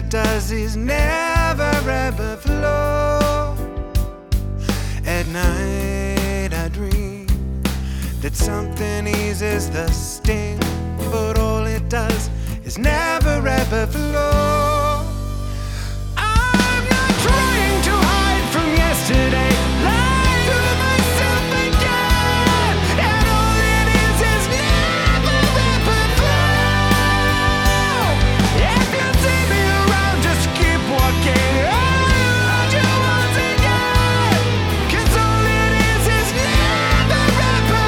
it does is never ever flow. At night I dream that something eases the sting, but all it does is never ever flow. I'm not trying to hide from yesterday, lie to myself again, and all it is never ever flow. If you see me around, just keep walking around you once again, 'cause all it is never ever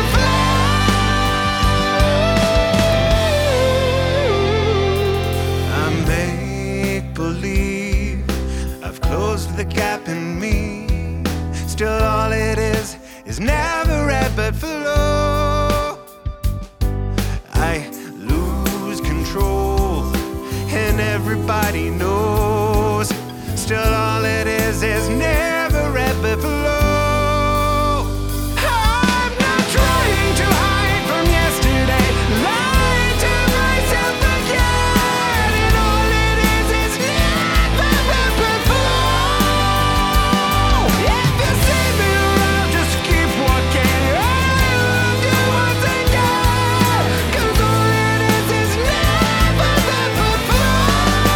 flow. I make believe I've closed the gap in me, still all it is never ever flow. I lose control and everybody knows, still all it is never ever flow. I'm not trying to hide from yesterday, lie to myself again, and all it is never ever flow. If you see me around, just keep walking around you once again, 'cause all it is never ever flow.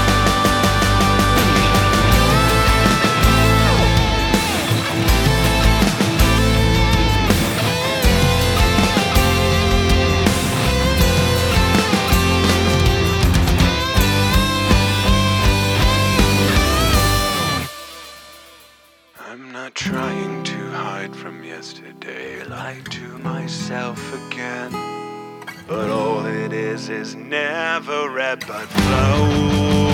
I'm not trying to hide from yesterday, lie to myself again, but all it is never ever flow.